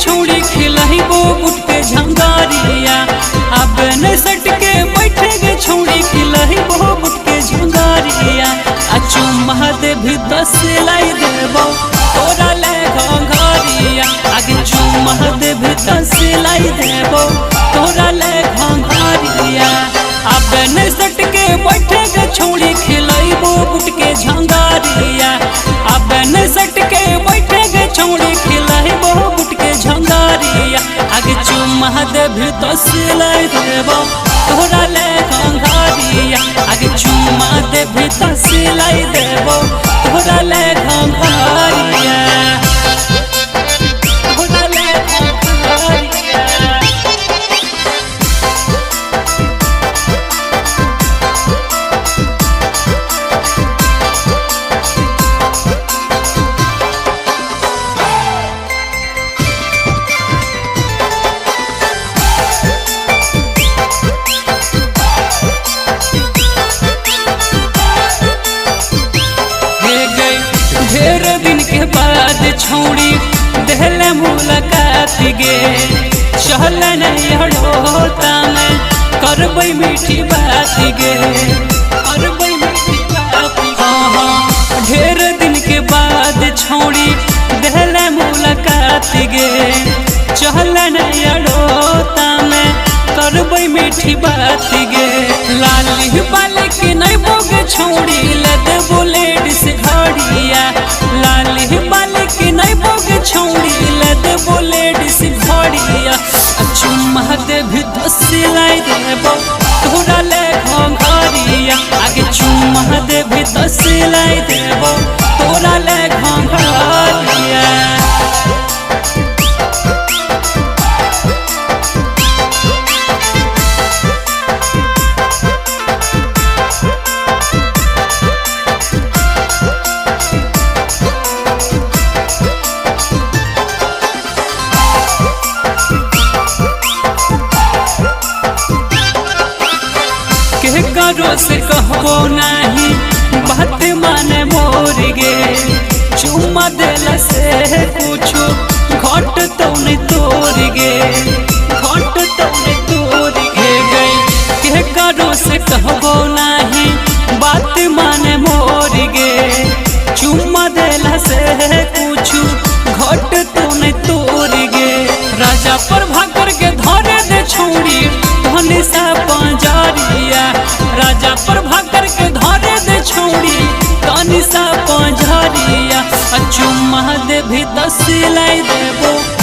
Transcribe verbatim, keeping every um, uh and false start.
छौड़ी खिलाइबो बुट के झंगारिया। अब न सट के बैठे गे छौड़ी खिलाइबो बुट के झंगारिया। अचू महादेव भी दस लाई देबो तोरा ले घंघरिया। आगे चू महादेव भी दस लाई देबो तोरा ले घंघरिया। अब न सट के बैठे गे छौड़ी खिलाइबो बुट के झंगारिया। अब न सट के बैठे गे छौड़ी खिलाइबो बुट के झंगारिया। आगे चू महादेव भी दस लाई देबो तोरा ले घंघरिया। आगे चू महादेव भी दस लाई देबो तोरा ले घंघरिया। तोरा ले घंघरिया। ढेर दिन के बाद छौड़ी देहले मुलाकात गे। चल नहीं हड़ोता में करबै मीठी बात गे। करबै मीठी बात हाँ। ढेर दिन के बाद छौड़ी देहले मुलाकात गे। चल नहीं हड़ोता में करबै मीठी बात गे। लाली बाल के नहीं बोगे छौड़ी ले देबो लेडीज घड़िया। लाली बाल के नहीं बोगे छौड़ी ले देबो लेडीज घड़िया। अचू महादेव भी दस लाई देबो तोरा ले घंघरिया। आगे चू महादेव भी दस लाई देबो तोरा ले घंघरिया। करो से कहबो नहीं बात माने मोर गे। चुम्मा देला से कुछो घट तो नहीं तोर गे। घट तो नहीं तोर गे गई के करो से कहबो नहीं बात माने मोर गे। चुम्मा देला से कुछो घट तो नहीं तोर गे। राजा पर भाकर के धरे दे छौड़ी धनी सा पंजरिया। राजा पर भाकर के धरे दे छौड़ी धनी सा पंजरिया। अचू महादेव भी दस लाई देबो